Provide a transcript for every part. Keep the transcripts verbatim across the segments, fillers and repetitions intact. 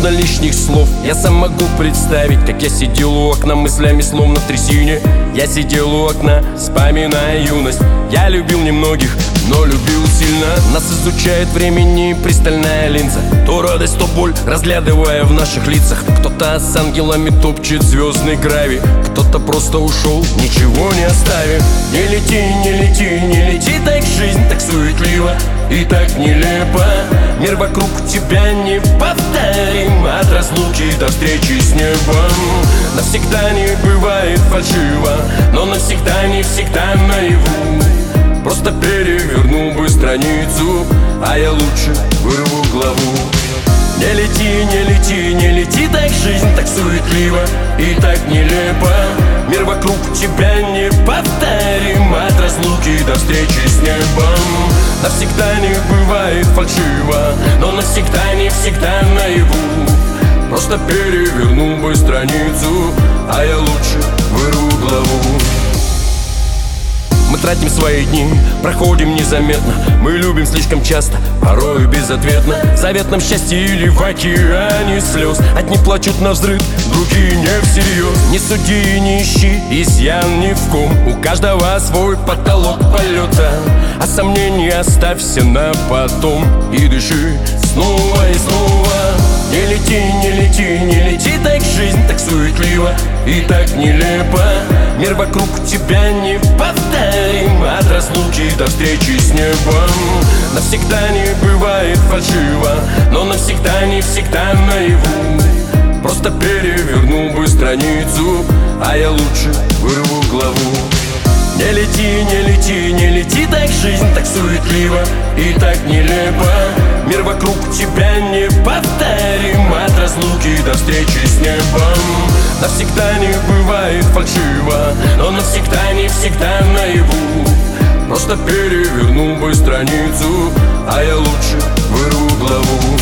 нужно лишних слов. Я сам могу представить, как я сидел у окна, мыслями словно в трясине. Я сидел у окна, вспоминая юность. Я любил немногих, но любил сильно. Нас изучает времени пристальная линза. То радость, то боль, разглядывая в наших лицах. Кто-то с ангелами топчет звездный гравий, кто-то просто ушел, ничего не оставив. Не лети, не лети, не лети, так жизнь так суетлива и так нелепо. Мир вокруг тебя неповторим, от разлуки до встречи с небом. Навсегда не бывает фальшиво, но навсегда не всегда наяву. Просто перевернул бы страницу, а я лучше вырву главу. Не лети, не лети, не лети, так жизнь так суетлива и так нелепо. Мир вокруг тебя неповторим, от разлуки до встречи с небом. Навсегда не бывает фальшиво, но навсегда не всегда наяву. Просто перевернул бы страницу, а я лучше вырву главу. Мы тратим свои дни, проходим незаметно. Мы любим слишком часто, порою безответно. В заветном счастье или в океане слез. Одни плачут навзрыд, другие не всерьез. Не суди и не ищи изъян ни в ком. У каждого свой потолок полета, а сомнения оставься на потом. И дыши снова и снова. Не лети, не лети, не лети, так жизнь так суетлива и так нелепо. Мир вокруг тебя неповторим, от разлуки до встречи с небом. Навсегда не бывает фальшиво, но навсегда не всегда наяву. Просто перевернул бы страницу, а я лучше вырву главу. Не лети, не лети, не лети, так жизнь так суетлива и так нелепо. Мир вокруг тебя неповторим, от разлуки до встречи с небом. Навсегда не бывает фальшиво, но навсегда не всегда наяву. Просто перевернул бы страницу, а я лучше вырву главу.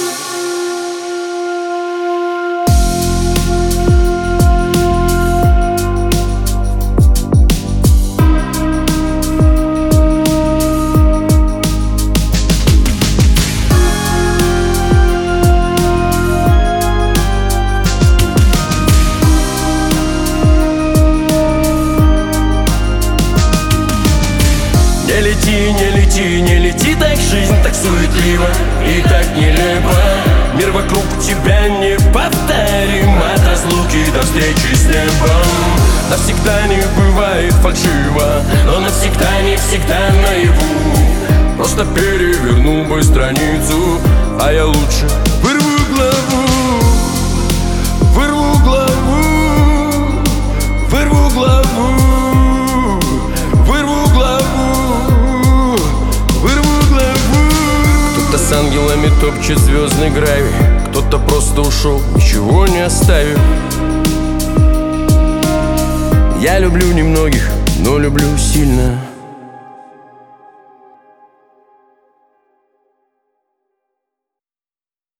Не лети, не лети, не лети, так жизнь так суетлива и так нелепо. Мир вокруг тебя неповторим, от разлуки до встречи с небом. Навсегда не бывает фальшиво, но навсегда не всегда наяву. Просто перевернул бы страницу, а я лучше вырву главу. Вырву главу, вырву главу. С ангелами топчет звездный гравий, кто-то просто ушел, ничего не оставив. Я люблю немногих, но люблю сильно.